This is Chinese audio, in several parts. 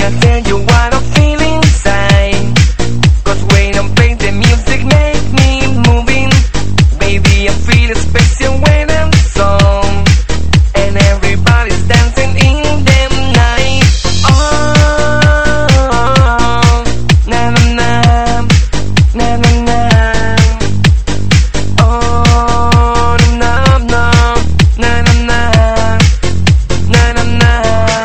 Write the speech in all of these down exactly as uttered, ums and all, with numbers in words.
I tell you what I'm feeling inside? Cause when I'm playing the music make me moving. Baby, I feel special when I'm song, and everybody's dancing in the night. Oh, na na na, na na na. Oh, na na na, na na na, na na na.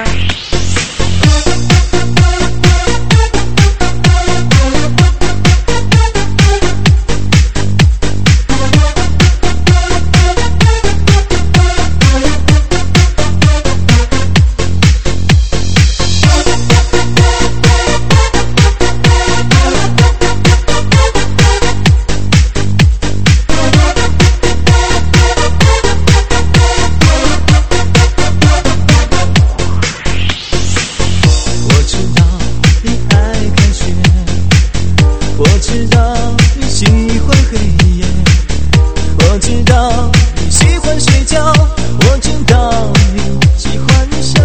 我知道你喜欢黑夜，我知道你喜欢睡觉，我知道你喜欢笑。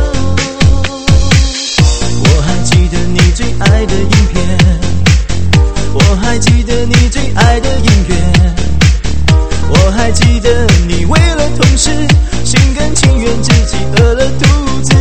我还记得你最爱的影片，我还记得你最爱的音乐，我还记得你为了同事心甘情愿自己饿了肚子。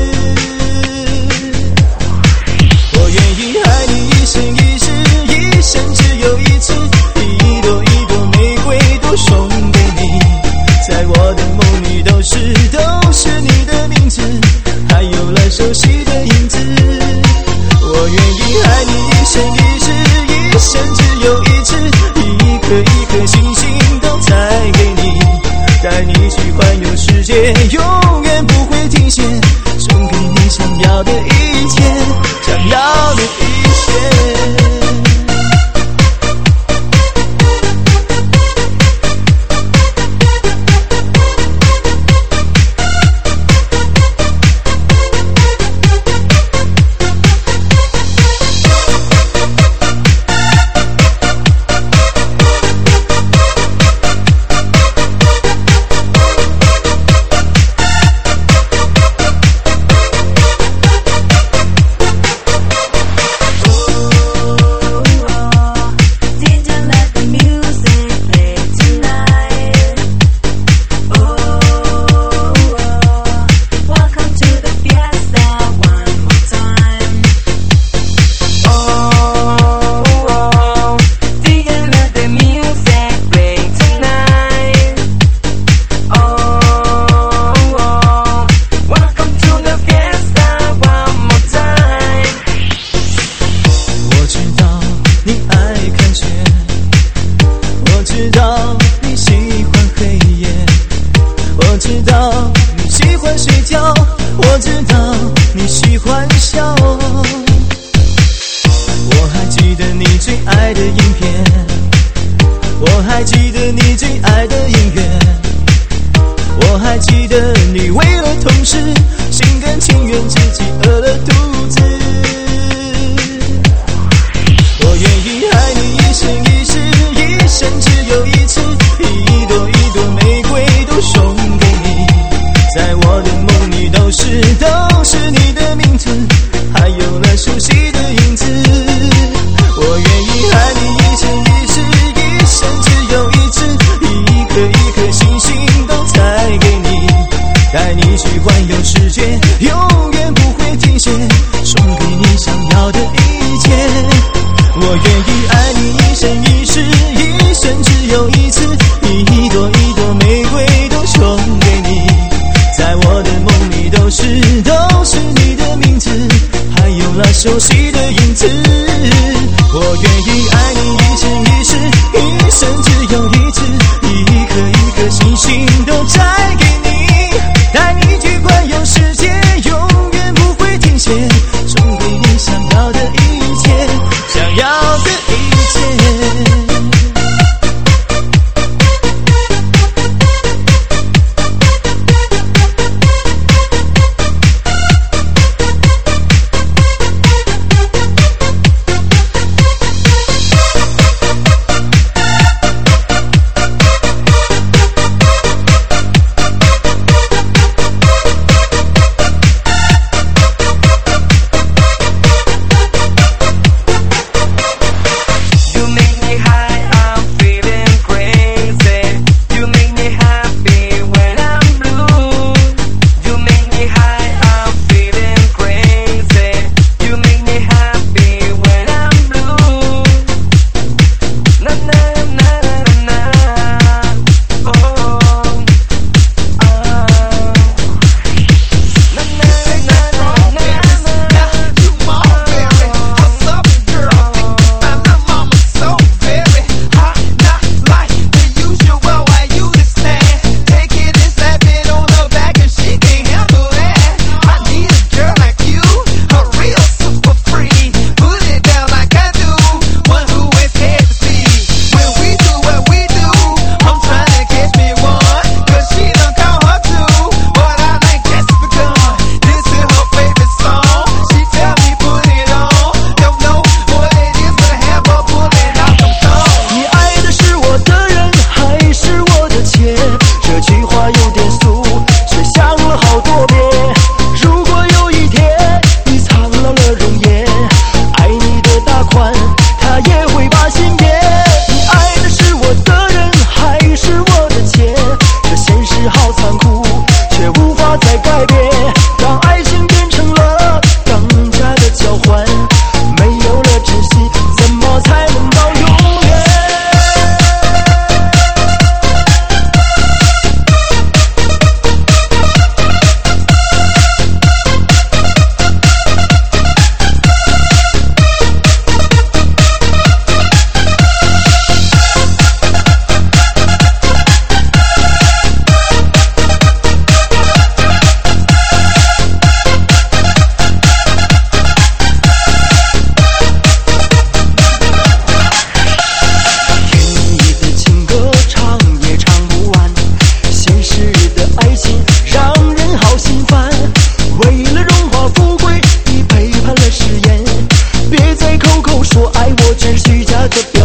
我愿意爱你一生一世，一生只有一次，一朵一朵玫瑰都送给你，在我的梦里都是都是你的名字，还有了熟悉的影子。我愿意爱你一生一世，一生只有一次，一颗一颗星星都再给你，带你去环游世界，永远不会停歇，送给你想要的一切，想要的一切。我知道你喜欢笑，我还记得你最爱的影片，我还记得你最爱的音乐，我还记得你为了同事心甘情愿自己饿了肚子。我愿意爱你一生一世，一生只有一次，一朵一朵玫瑰都送给你，在我的梦里都是都是你的名字，还有了熟悉的影子。我愿意爱你一生一世，一生只有一次，一颗一颗星星都再给你，带你去环游世界，永远不会停歇，送给你想要的一切。我愿意爱你一生一世，一生只有一次，一朵一朵玫瑰都送给你，在我的梦里都是都是你的名字，还有了熟悉的影子。我愿意爱你一生一世，一生只有一次，一颗一颗星星都再给你，带你去环游世界，永远不会停歇，送给你想要的一切，想要的一切。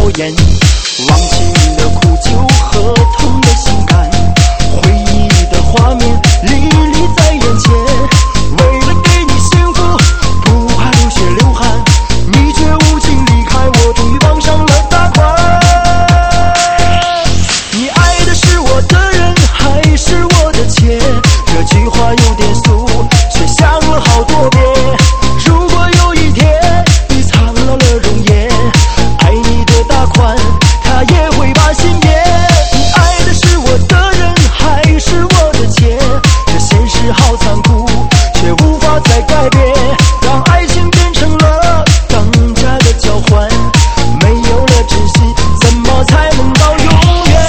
拖延，忘记了苦酒和痛的心甘，回忆的画面历历在眼前。为了给你幸福，不怕流血流汗，你却无情离开我，终于绑上了大款。你爱的是我的人还是我的钱？这句话有点俗，却想了好多遍。如果有一天你苍老了容颜，爱你的大款他也会把心变。你爱的是我的人还是我的钱？这现实好残酷，却无法再改变，让爱情变成了等价的交换。没有了真心，怎么才能到永远？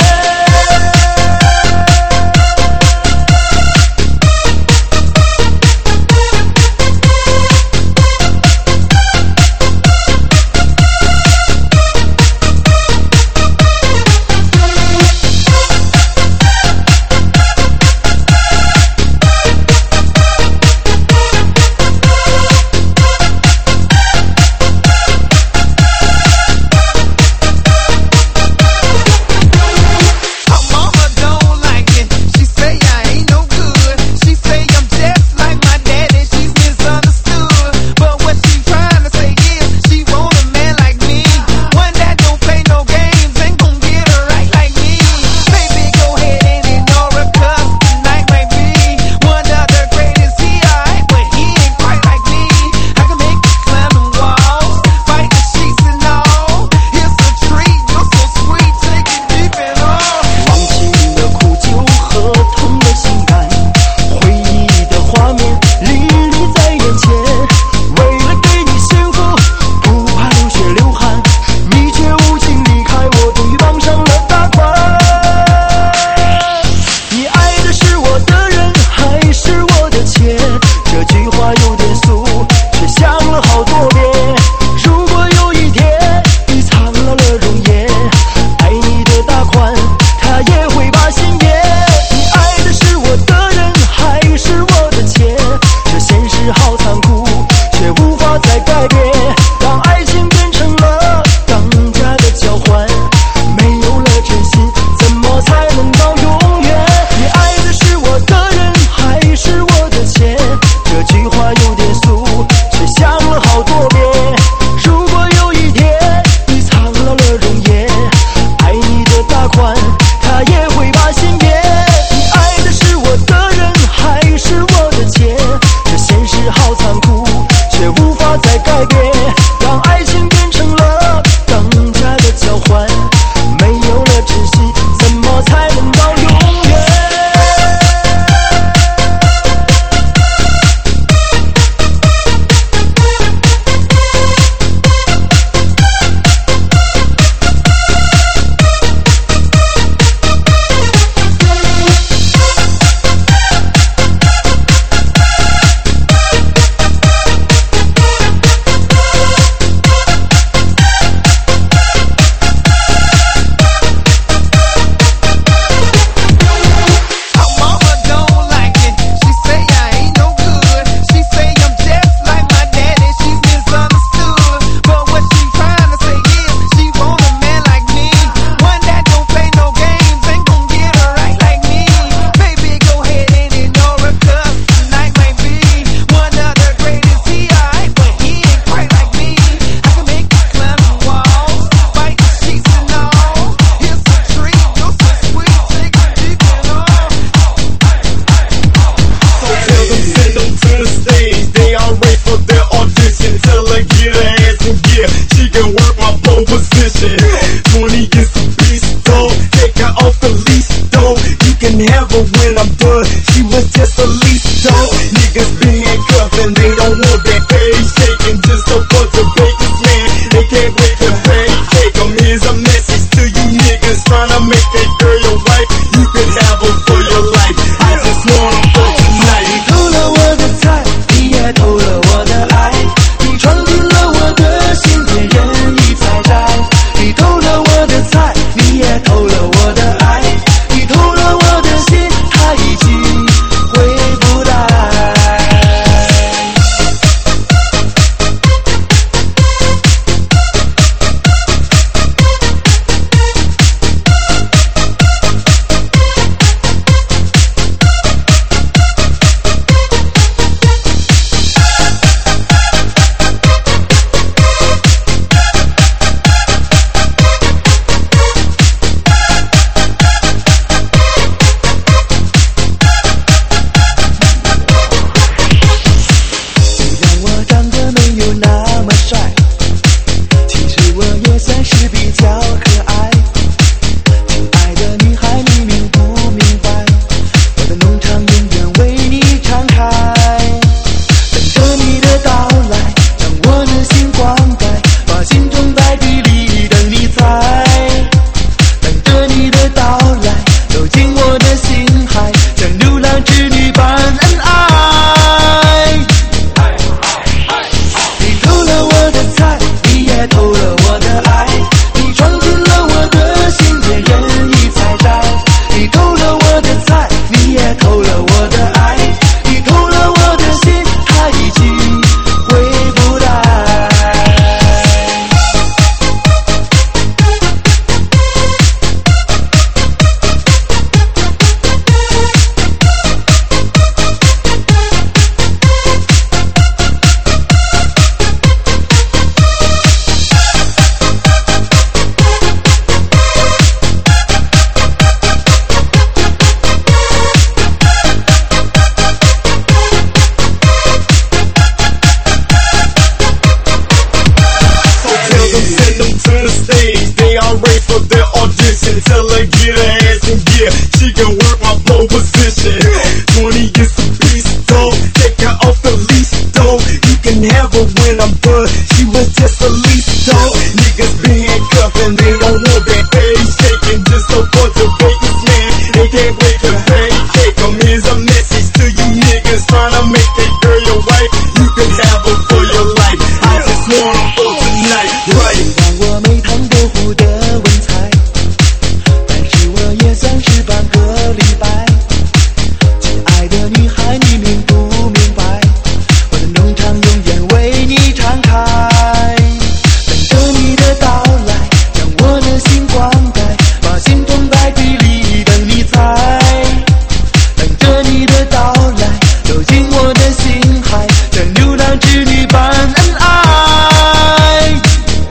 for the audition. Tell her get her ass in gear. She can work my pole position. twenty is a beast though. Take her off the leash though. You can have her when I'm done. She was just a leash though. Niggas been handcuffed and they don't want that face shaking. Just a bunch of Vegas man. They can't wait to pancake them. Here's a message to you niggas trying to make that girl your wife. You can have her for your life. I just want her for tonight, right? 让我没谈过虎的文采，但是我也算是半个李白。亲爱的女孩，你明不明白？我的农场永远为你敞开，等着你的到来，让我的心灌溉，把心种在地里等你采。等着你的到来，走进我的心海，像牛郎织女般恩爱。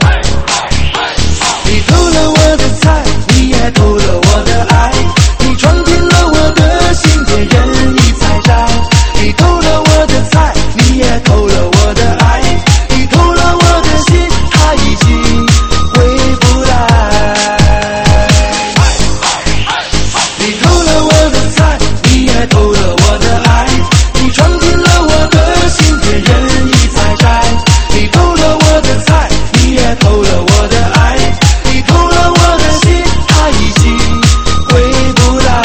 你偷了我的菜，你也偷了我的爱，你闯进了我的心间，任意采摘。你偷了我的菜，你也偷了我的爱，你偷了我的心，它已经回不来。你偷了我的菜，你也偷了我的爱，你闯进了我的心间，任意采摘。你偷了我的菜，你也偷了我的爱，你偷了我的心，它已经回不来。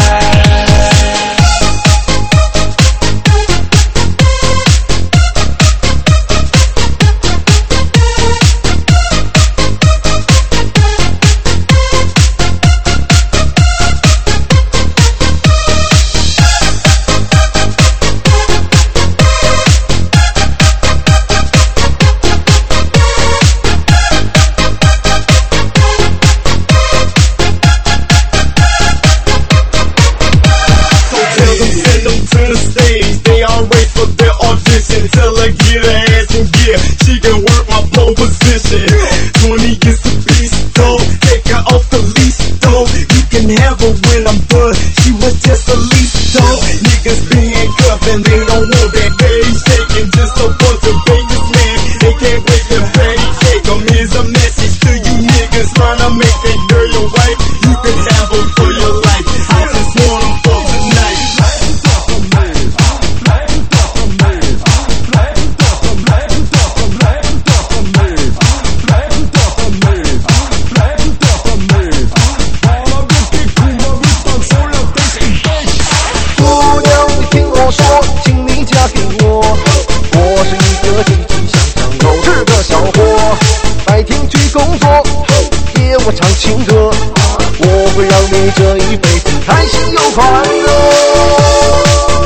Tell her get her ass in gear. She can work my pole position. twenty is a beast though. Take her off the leash though. You can have her when I'm done. She was just a leash though. Niggas been handcuffed and they don't want that face shaking. Just a bunch of Vegas man. They can't wait to pancake them. Here's a message to you niggas trying to make that girl your wife. You can have her for your life. I just want her for tonight. 我唱情歌，我会让你这一辈子开心又快乐。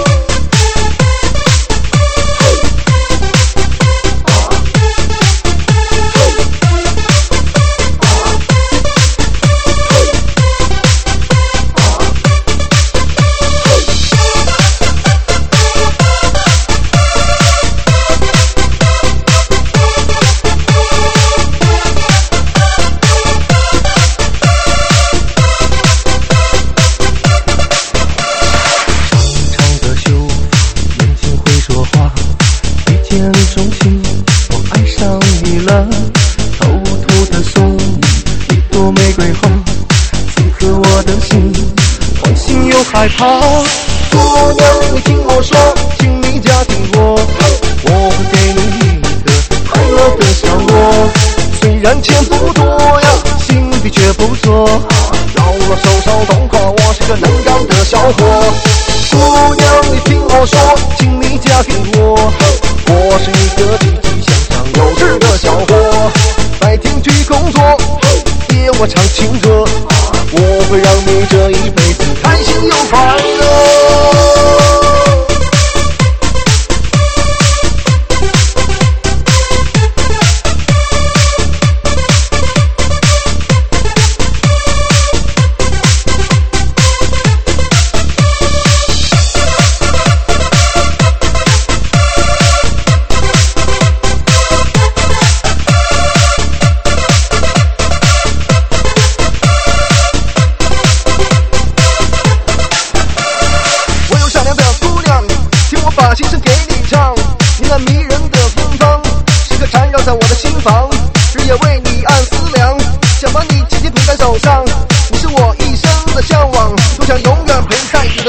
害怕，姑娘，你听我说，请你嫁给我，我会给你一个快乐的小窝。虽然钱不多呀，心里却不错。饶了手手动画，我是个能干的小伙。姑娘，你听我说，请你嫁给我，我是一个积极向上、有志的小伙。白天去工作，夜我唱情歌，我会让你这一辈子开心又快乐。把心声给你唱，你那迷人的芬芳时刻缠绕在我的心房，日夜为你暗思量，想把你紧紧捧在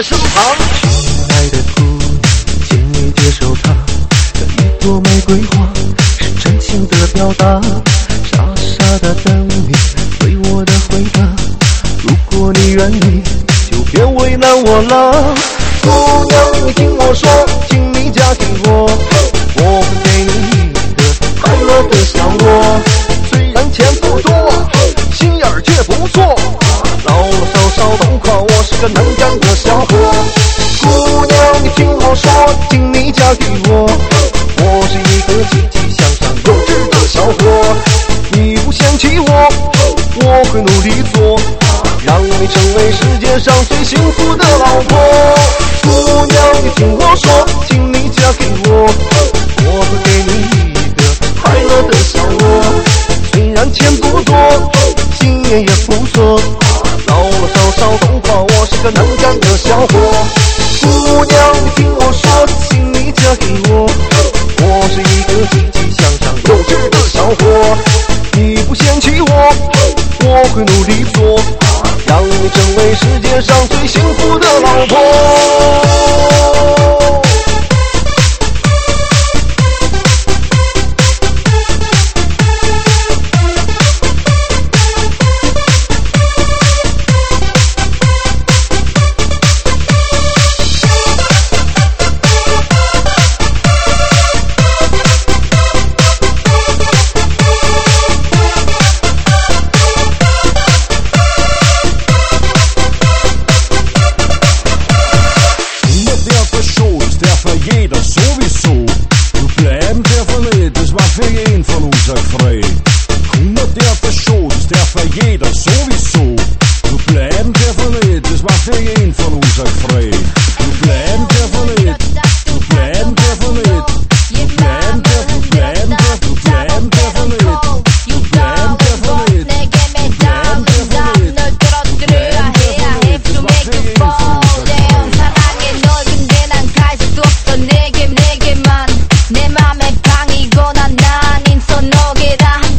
的身旁。 亲爱的姑娘，请你接受它，这一朵玫瑰花是真情的表达，傻傻的等你对我的回答。如果你愿意，就别为难我了。姑娘，你听我说，请你嫁给我，我会给你一个快乐的小窝。虽然钱不多，心眼儿却不错，老老少少都夸我是个能干的小伙。姑娘，你听我说，请你嫁给我，我是一个积极向上有志的小伙。你不嫌弃我，我会努力做，让你成为世界上最幸福的老婆。姑娘，你听我说，请你嫁给我，我会给你一个快乐的小窝。虽然钱不多，心眼也不错，老老少少都夸我是个能干的小伙。姑娘，你听我说，请你嫁给我，我是一个积极向上有志的小伙。你不嫌弃我，我会努力做，让你成为世界上最幸福的老婆。 내 맘에 방이고 난 아닌 손목이라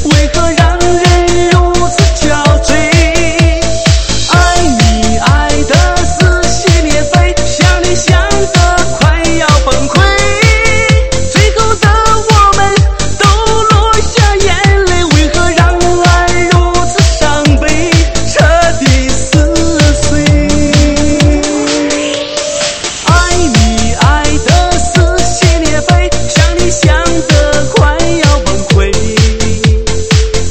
为何让人如此憔悴？爱你爱得撕心裂肺，想你想得快要崩溃，最后的我们都落下眼泪，为何让爱如此伤悲，彻底撕碎？爱你爱得撕心裂肺，想你想得快要崩溃，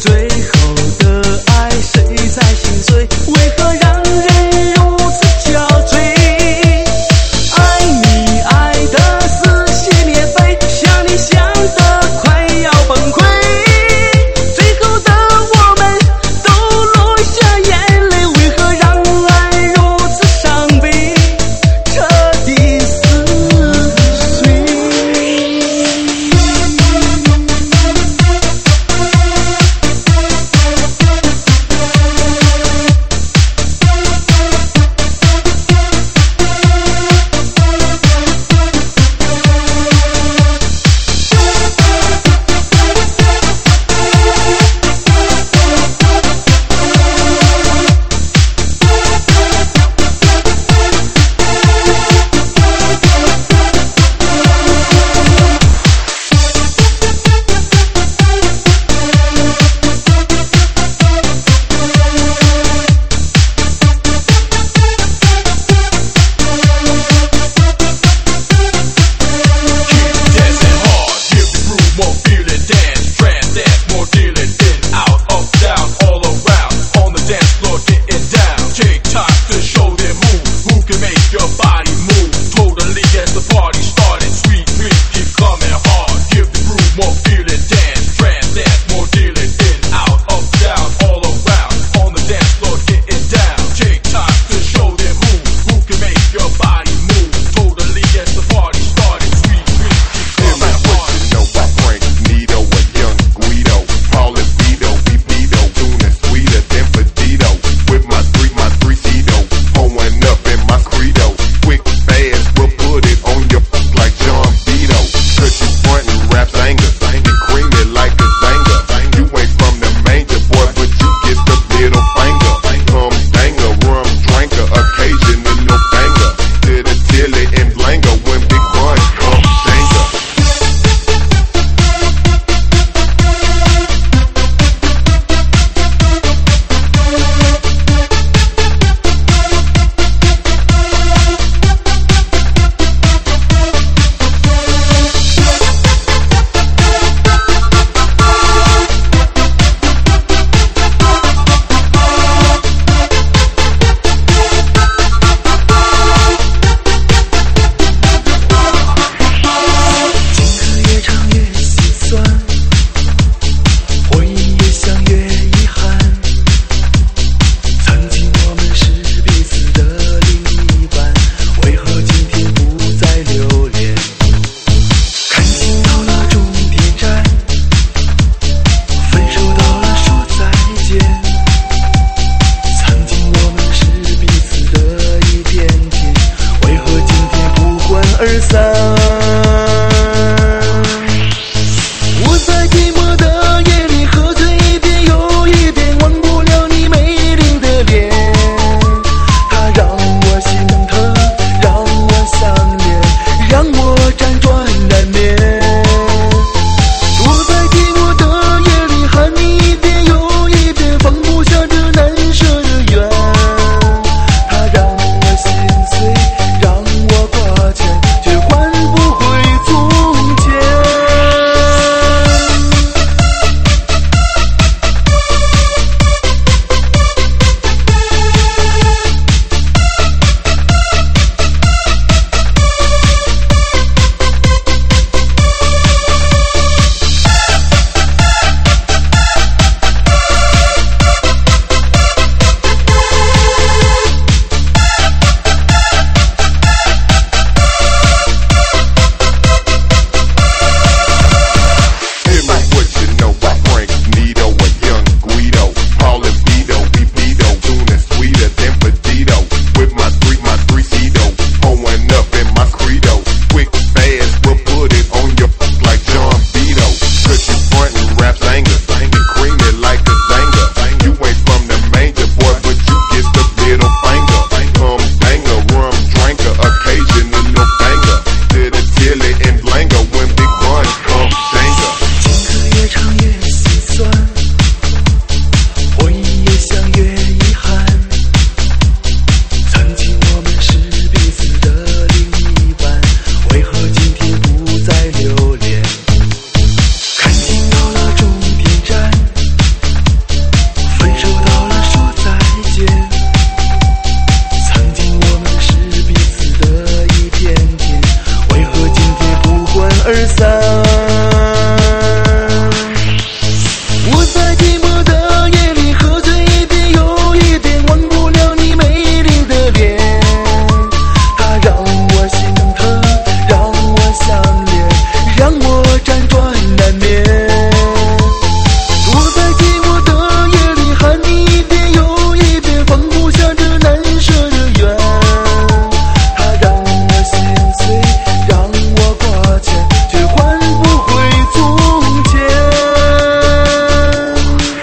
在寂寞的夜里，喝醉一遍又一遍，忘不了你美丽的脸。它让我心疼，让我想念，让我辗转难眠。我在寂寞的夜里喊你一遍又一遍，放不下这难舍的缘。它让我心碎，让我挂牵，却换不回从前。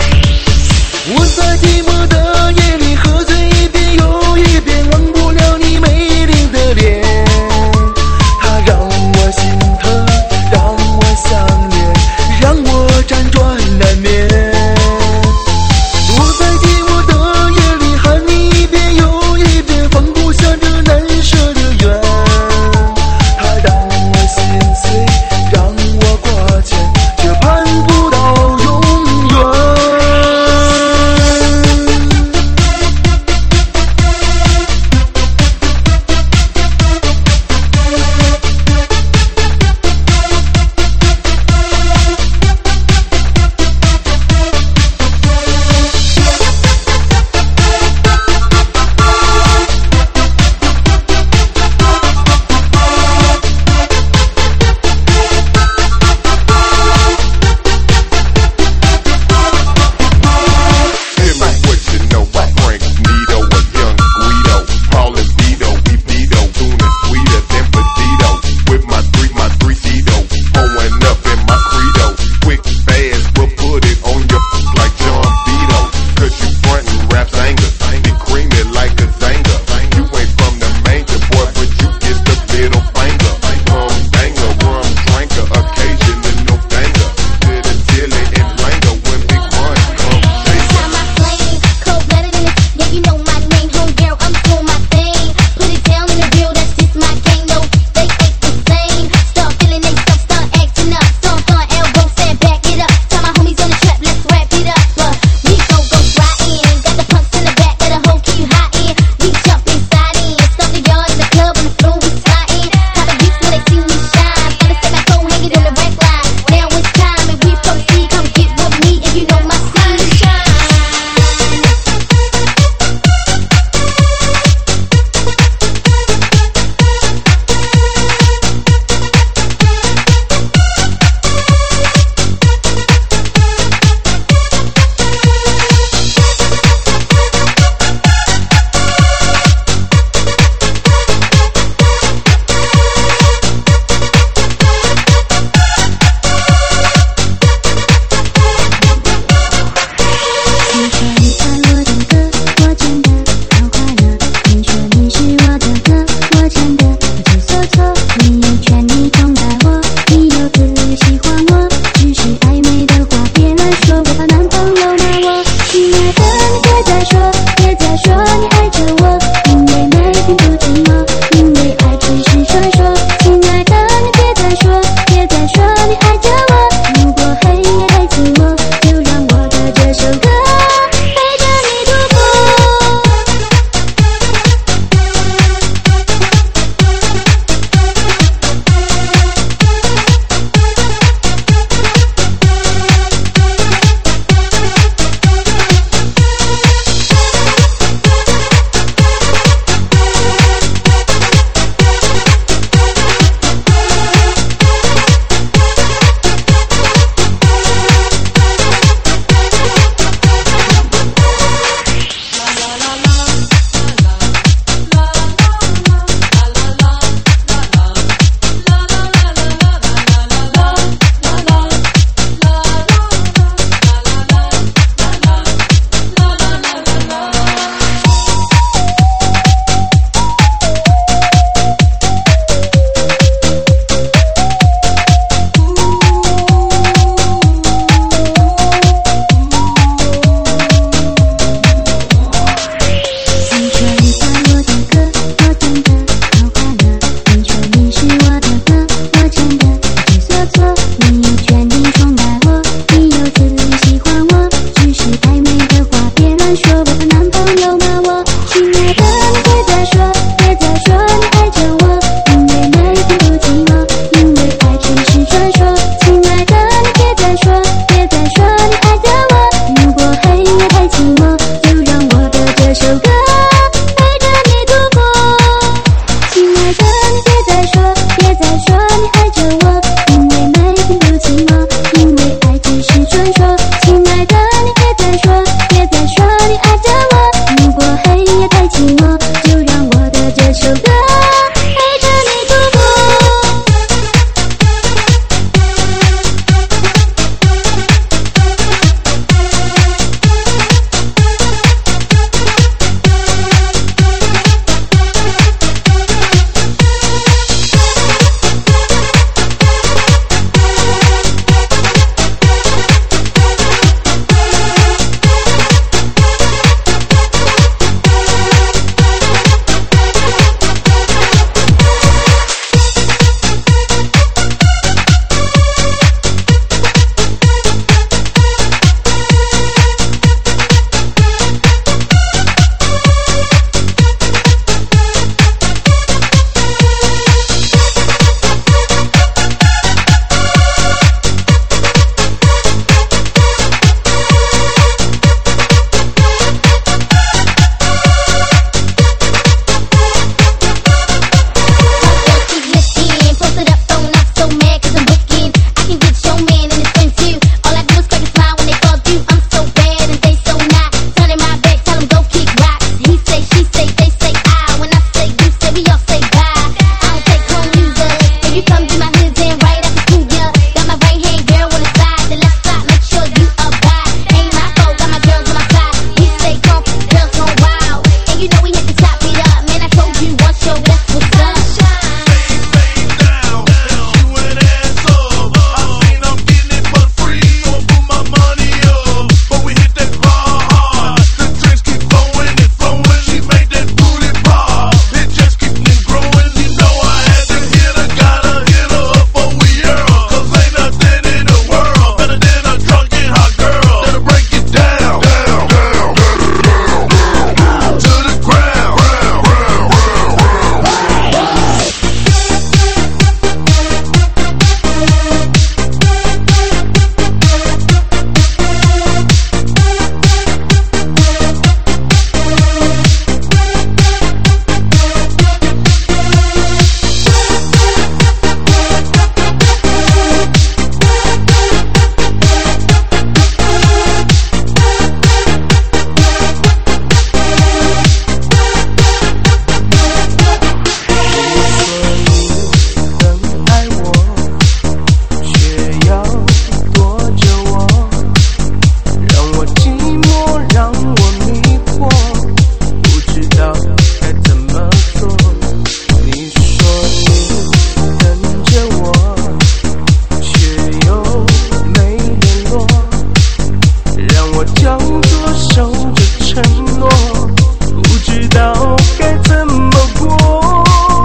叫做守着承诺，不知道该怎么过。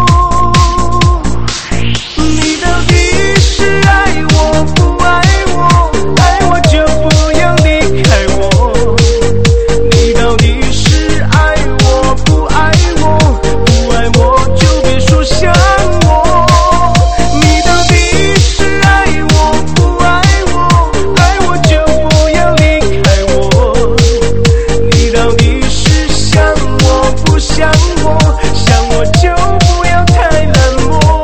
你到底是爱我不爱我？爱我就不要离开我。你到底是爱我不爱我？不爱我就别说想我。你到底是爱我不爱我？爱我就不要离开我。你到底是想我不想我？想我就不要太冷漠。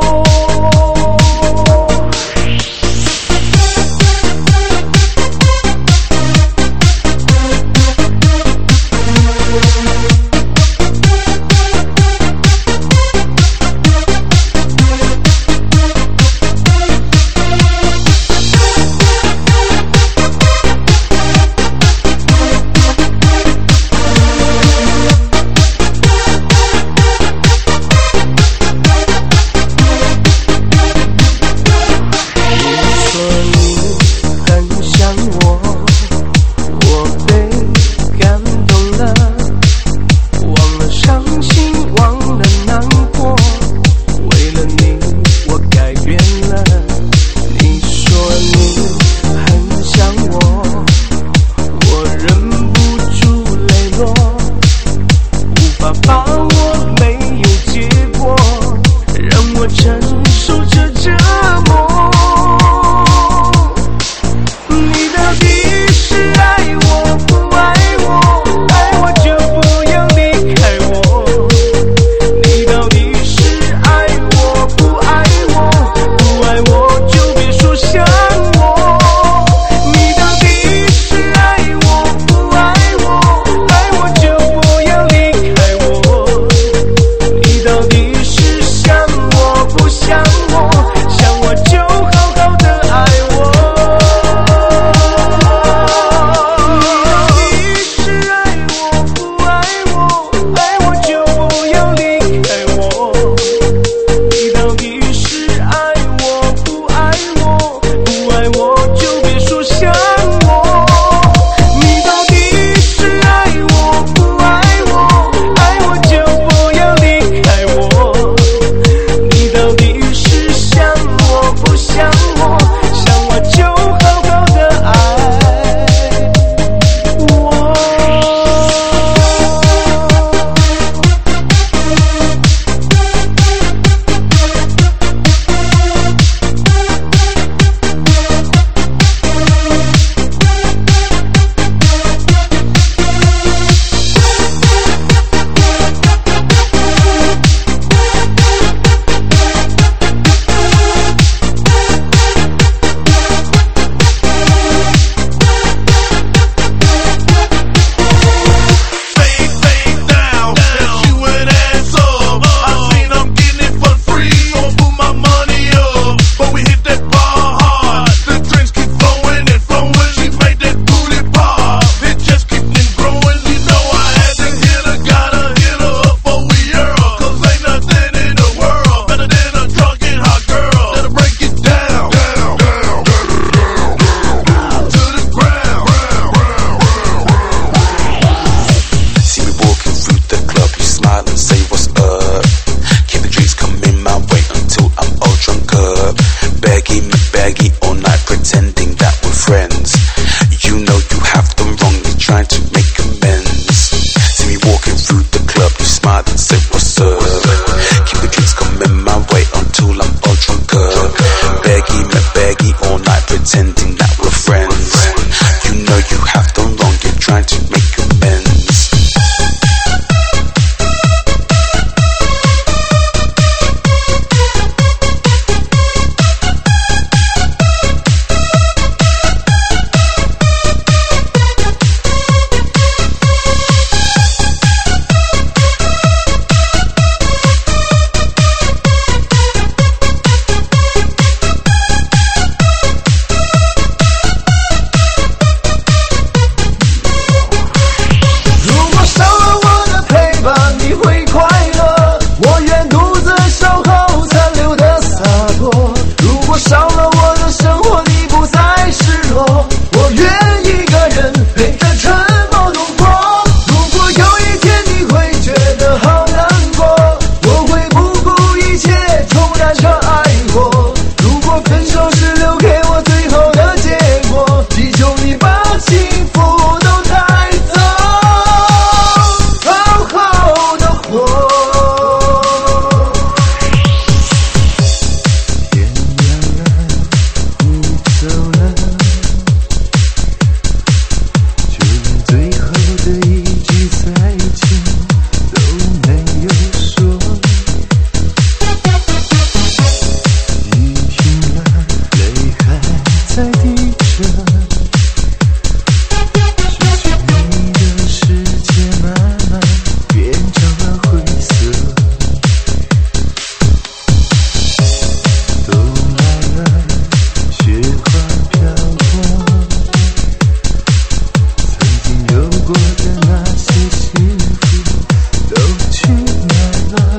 过的那些幸福都去哪了？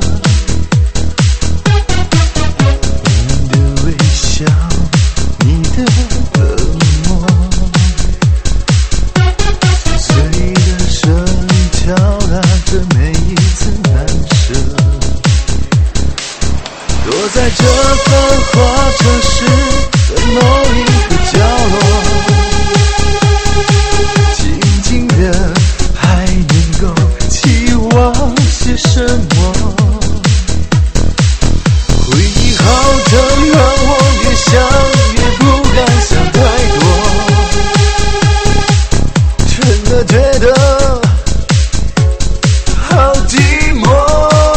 你的微笑，你的冷漠，随着声音敲打着每一次难舍。躲在这繁华城市的某一个角落，静静的还能够期望些什么？回忆好的让我越想越不敢想太多，真的觉得好寂寞。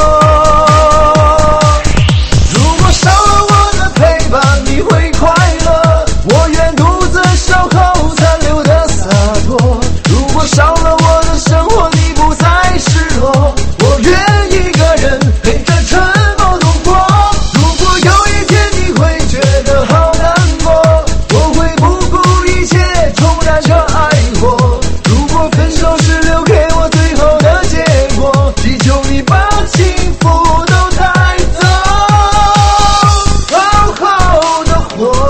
少了我的生活，你不再失落，我愿一个人陪着沉默度过。如果有一天你会觉得好难过，我会不顾一切重燃着爱火。如果分手是留给我最后的结果，祈求你把幸福都带走，好好的活。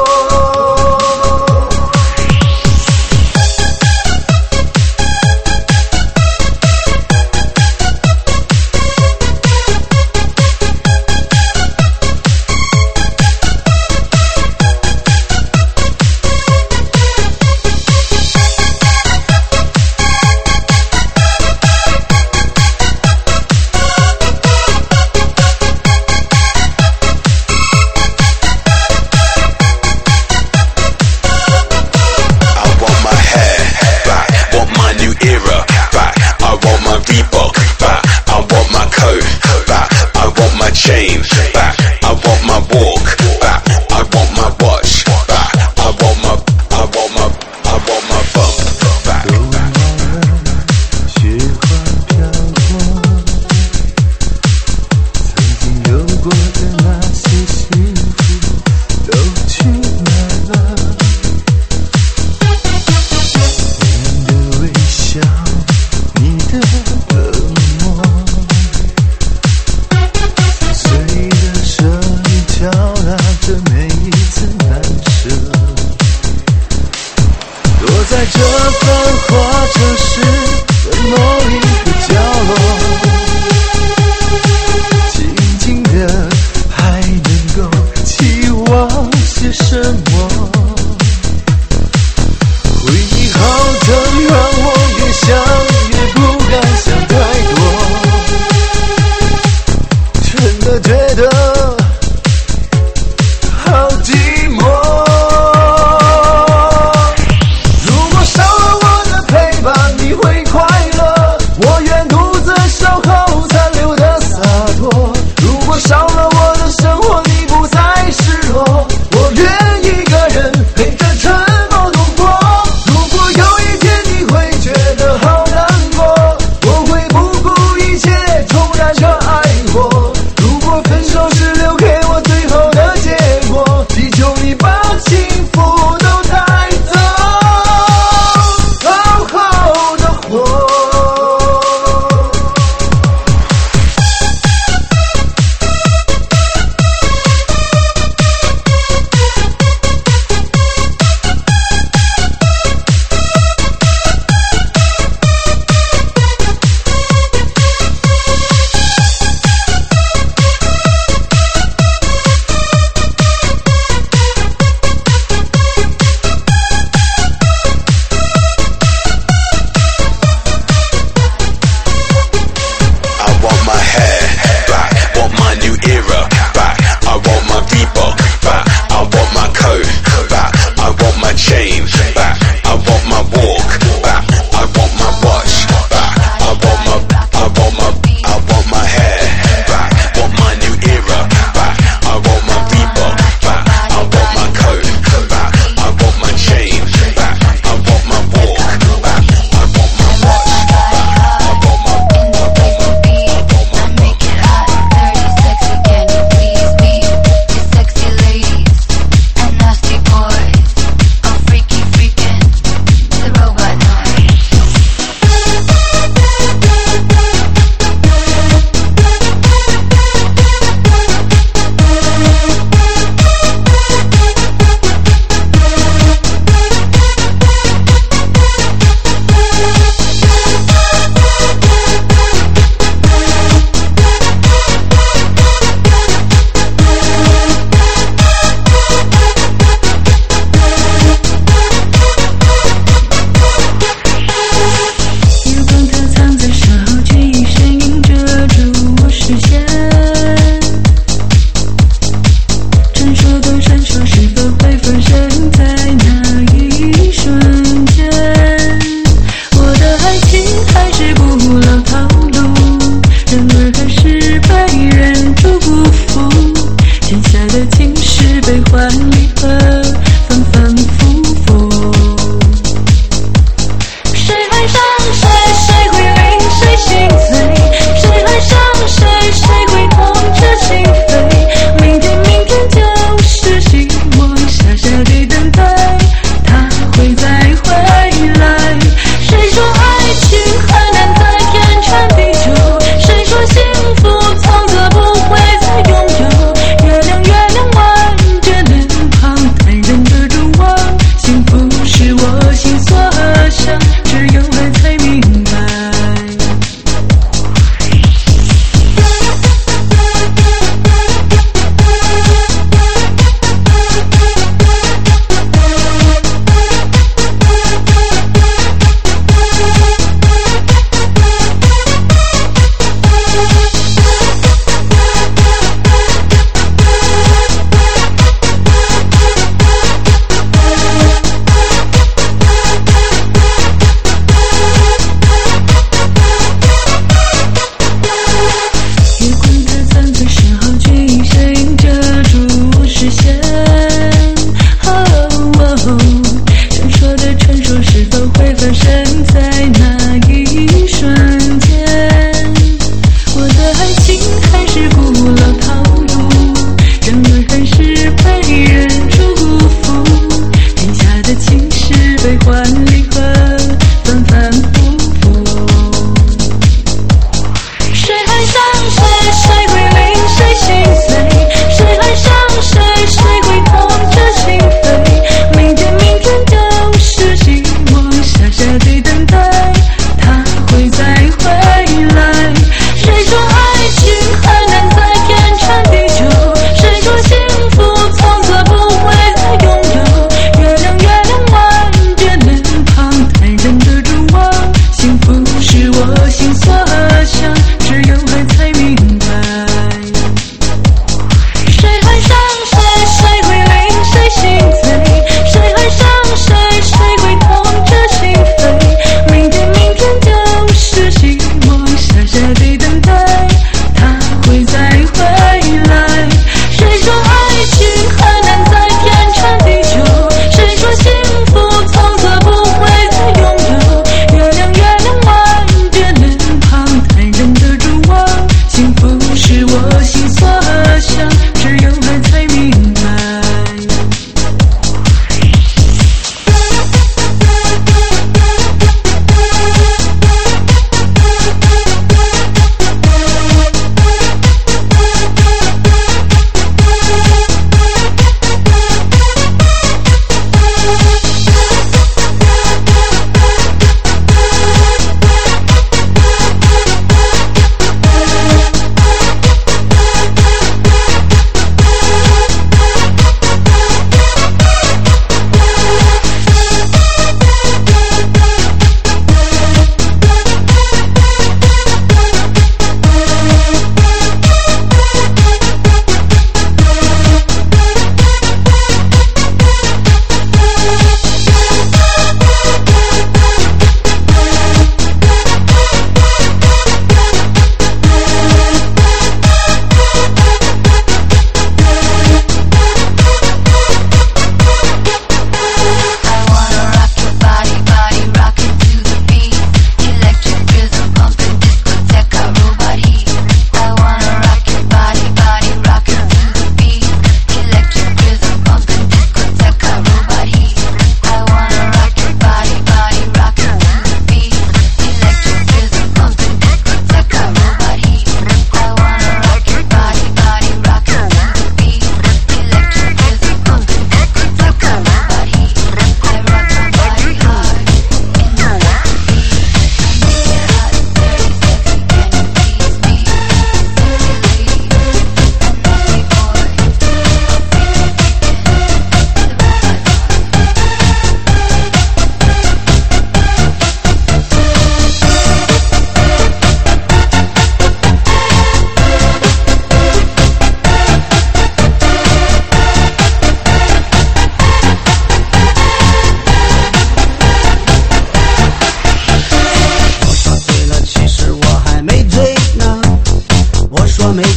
Chain back, I want my walk back, I want my watch back, I want my, I want my, I want my bump back. 都忘了雪花飘过，曾经有过的那些幸福都去哪了？你的微笑，你的冷漠，随着声音敲打着每一次难舍。躲在这繁华城市的某一个角落，静静的还能够期望些什么？回忆好疼，让我越想越不敢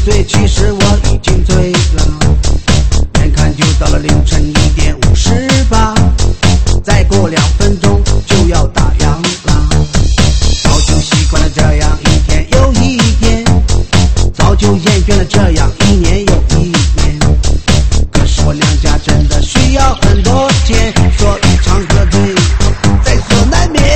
醉，其实我已经醉了。眼看就到了凌晨一点五十八，再过两分钟就要打烊了。早就习惯了这样一天又一天，早就厌倦了这样一年又一年。可是我娘家真的需要很多钱，所以常喝醉，在所难免。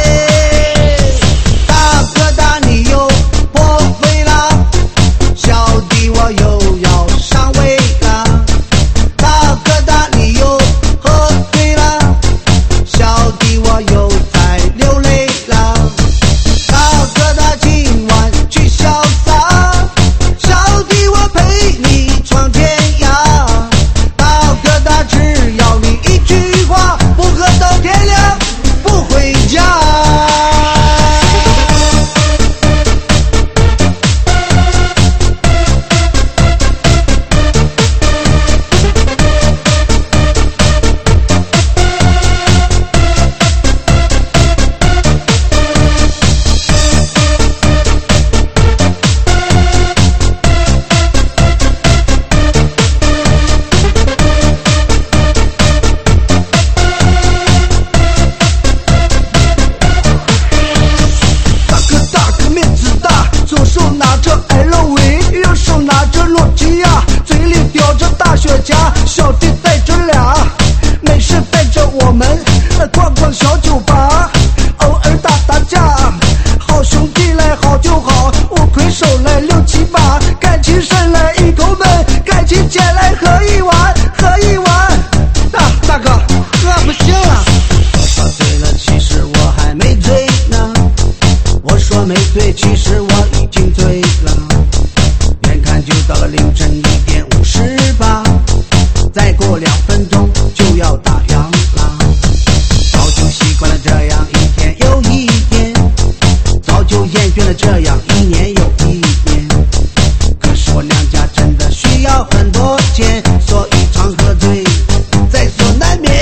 大哥大你又破费了，小弟我又要上位了。大哥大你又喝醉了，小弟我又在流泪了。大哥大今晚去潇洒，小弟我陪你闯天涯。大哥大只要你一句话，不喝到天亮不回家。大哥大哥面子大，左手拿着 L V， 右手拿着诺基亚，嘴里叼着大雪茄，小弟带着俩，没事带着我们呃逛逛小酒吧，偶尔打打架，好兄弟来好就好，五魁首来六七八，感情深来一口闷，感情浅来喝一碗，喝一碗。啊，大哥，喝不行了。我喝醉了，其实我还没醉呢。我说没醉，其实我已经醉了。眼看就到了凌晨一点五十八，再过两分钟就要打烊了。早就习惯了这样一天又一天，早就厌倦了这样一年又一年。可是我娘家真的需要很多钱，所以常喝醉，在所难免。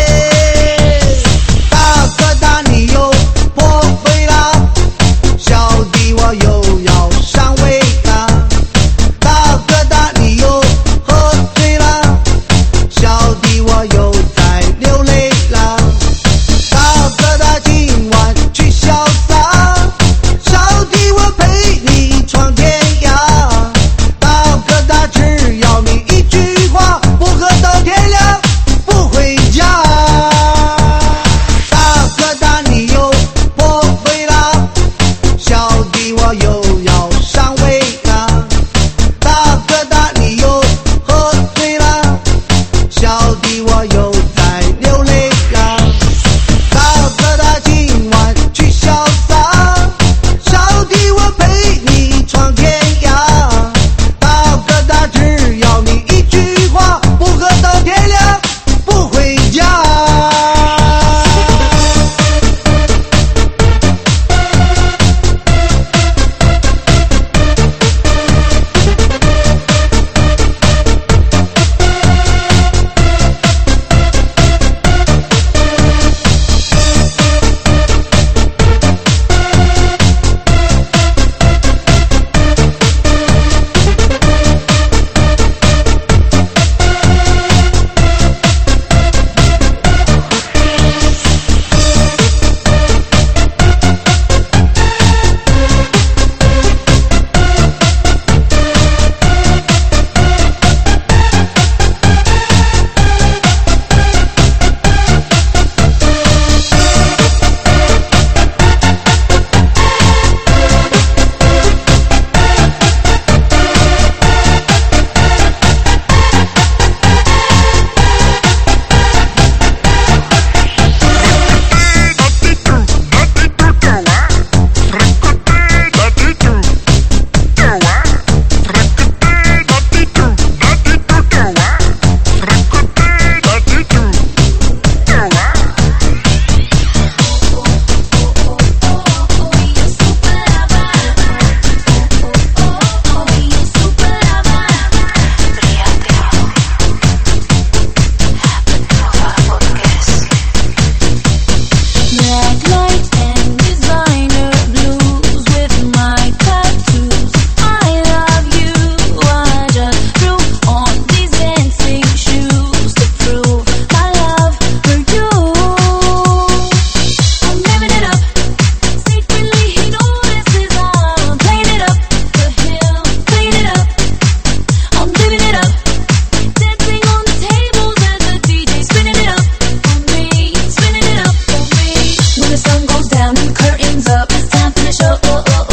大哥大你又破费了，小弟我又要上位了。大哥大你又喝醉了，小弟我又在流泪了。大哥大今晚去潇洒，小弟我陪你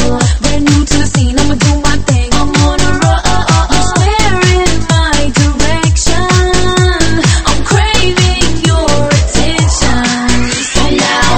Brand new to the scene, I'ma do my thing. I'm on a roll. You stare in my direction. I'm craving your attention. So now.